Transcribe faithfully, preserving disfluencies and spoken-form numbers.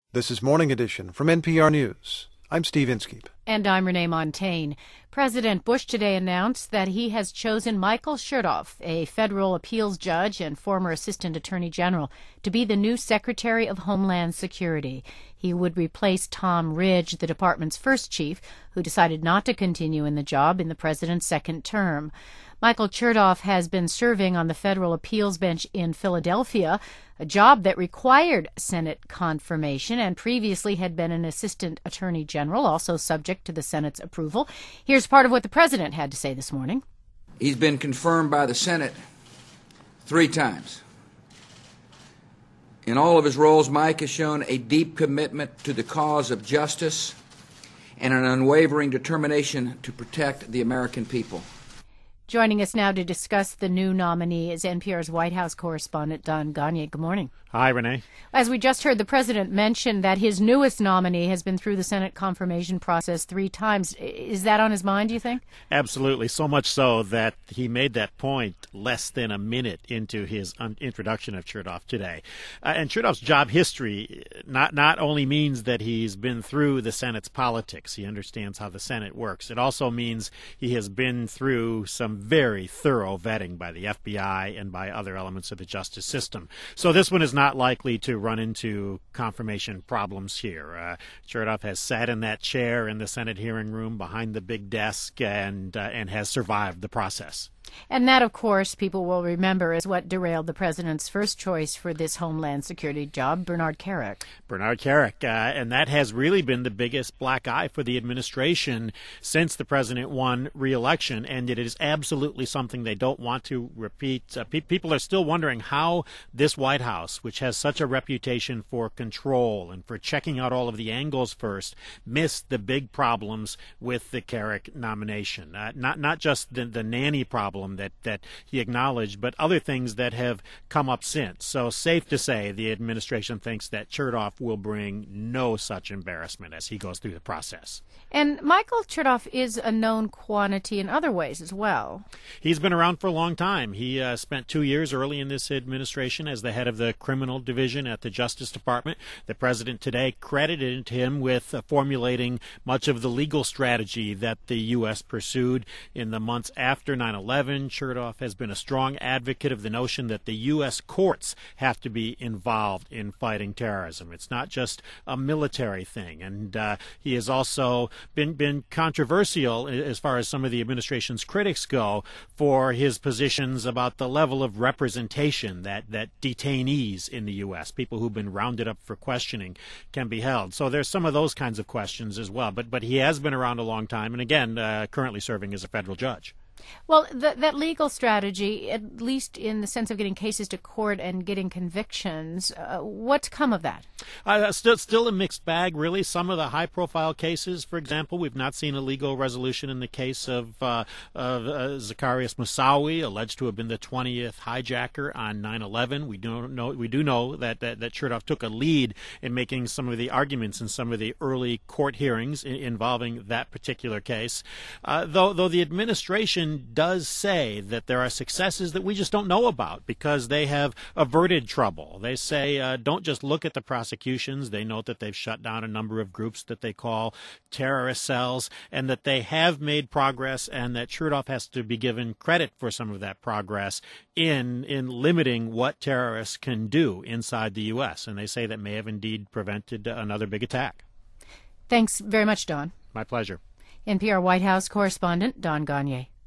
This is Morning Edition from N P R News. I'm Steve Inskeep. And I'm Renee Montagne. President Bush today announced that he has chosen Michael Chertoff, a federal appeals judge and former assistant attorney general, to be the new Secretary of Homeland Security. He would replace Tom Ridge, the department's first chief, who decided not to continue in the job in the president's second term. Michael Chertoff has been serving on the federal appeals bench in Philadelphia, a job that required Senate confirmation, and previously had been an assistant attorney general, also subject to the Senate's approval. Here's part of what the president had to say this morning. He's been confirmed by the Senate three times. In all of his roles, Mike has shown a deep commitment to the cause of justice and an unwavering determination to protect the American people. Joining us now to discuss the new nominee is N P R's White House correspondent Don Gonyea. Good morning. Hi, Renee. As we just heard, the president mentioned that his newest nominee has been through the Senate confirmation process three times. Is that on his mind, do you think? Absolutely. So much so that he made that point less than a minute into his un- introduction of Chertoff today. Uh, and Chertoff's job history not, not only means that he's been through the Senate's politics, he understands how the Senate works. It also means he has been through some very thorough vetting by the F B I and by other elements of the justice system. So this one is not likely to run into confirmation problems here. Uh, Chertoff has sat in that chair in the Senate hearing room behind the big desk and uh, and has survived the process. And that, of course, people will remember is what derailed the president's first choice for this Homeland Security job, Bernard Kerik. Bernard Kerik, uh, and that has really been the biggest black eye for the administration since the president won re-election, and it is absolutely something they don't want to repeat. Uh, pe- people are still wondering how this White House, which has such a reputation for control and for checking out all of the angles first, missed the big problems with the Kerik nomination. Uh, not not just the, the nanny problem that, that he acknowledged, but other things that have come up since. So safe to say the administration thinks that Chertoff will bring no such embarrassment as he goes through the process. And Michael Chertoff is a known quantity in other ways as well. He's been around for a long time. He uh, spent two years early in this administration as the head of the criminal division at the Justice Department. The president today credited him with uh, formulating much of the legal strategy that the U S pursued in the months after nine eleven. Chertoff has been a strong advocate of the notion that the U S courts have to be involved in fighting terrorism. It's not just a military thing. And uh, he has also been, been controversial as far as some of the administration's critics go for his positions about the level of representation that, that detainees in the U S, people who've been rounded up for questioning, can be held. So there's some of those kinds of questions as well. But, but he has been around a long time and, again, uh, currently serving as a federal judge. Well, th- that legal strategy, at least in the sense of getting cases to court and getting convictions, uh, what's come of that? Uh, still, still a mixed bag, really. Some of the high-profile cases, for example, we've not seen a legal resolution in the case of, uh, of uh, Zacarias Moussaoui, alleged to have been the twentieth hijacker on nine eleven. We do know we do know that, that, that Chertoff took a lead in making some of the arguments in some of the early court hearings I- involving that particular case. Uh, though, though the administration does say that there are successes that we just don't know about because they have averted trouble. They say uh, don't just look at the prosecutions. They note that they've shut down a number of groups that they call terrorist cells and that they have made progress and that Chertoff has to be given credit for some of that progress in, in limiting what terrorists can do inside the U S. And they say that may have indeed prevented another big attack. Thanks very much, Don. My pleasure. N P R White House correspondent Don Gonyea.